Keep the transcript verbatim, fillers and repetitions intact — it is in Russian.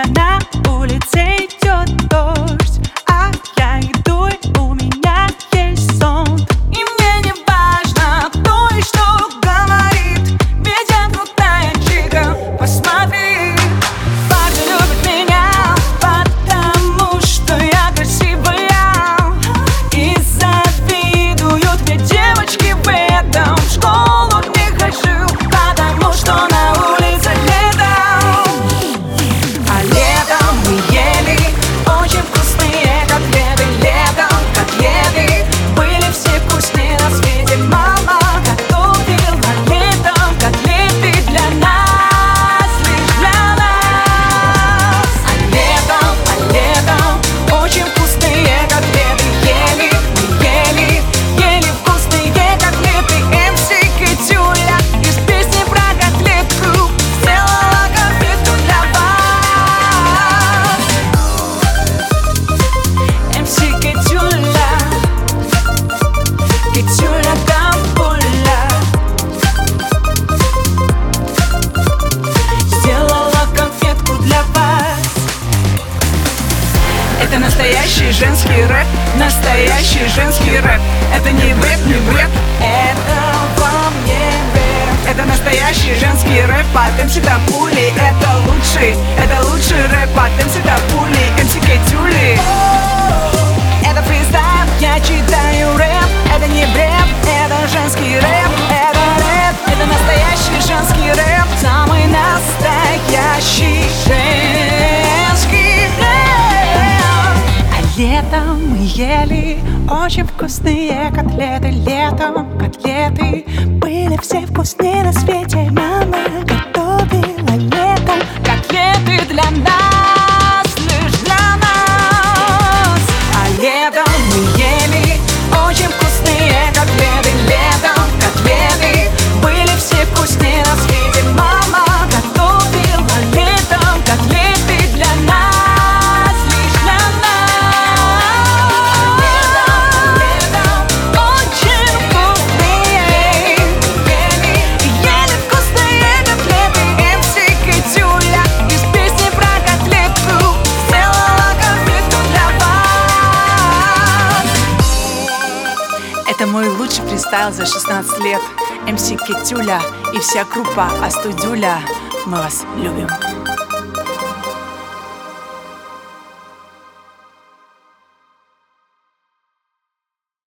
меня на улице идет дождь, а я иду, и у меня есть зонт. И мне не важно, кто и что говорит, ведь я крутая чика, посмотри. Парни любят меня, потому что я красивая, и завидуют мне девочки в этом. В школу не хожу, потому что на улице летом. А летом мы ели очень вкусные котлеты. Летом котлеты были все вкусные на свете. Мама готовила летом котлеты для нас, лишь для нас. А летом, а летом очень вкусные котлеты. Ели, мы ели, ели вкусные котлеты. эм си Китюля из песни про котлетку сделала конфетку для вас. эм си Китюля, Китюля Кампуля сделала конфетку для вас. Это настоящий женский рэп, настоящий женский рэп. Это не бред, не бред, это во мне рэп. Это настоящий женский рэп от эм си Тапули. Это лучший, это лучший рэп от эм си Тапули, эм си Китюли. Это фристайл, я читаю рэп. Это не бред, это женский рэп. Это рэп, это настоящий женский рэп. Самый настоящий женский рэп. А летом мы ели очень вкусные котлеты. Летом котлеты были все вкусные на свете. Мама готовила летом котлеты для нас, лишь для нас. А летом мы ели очень вкусные котлеты. Летом котлеты были все вкусные на свете. Мама готовила летом котлеты для нас, лишь для нас. Летом, летом очень вкусные. Ели, ели вкусные котлеты. эм си Китюля из песни про котлетку сделала конфетку для вас. Это мой лучший фристайл за шестнадцать лет. эм си Китюля и вся группа Астудюля. Мы вас любим.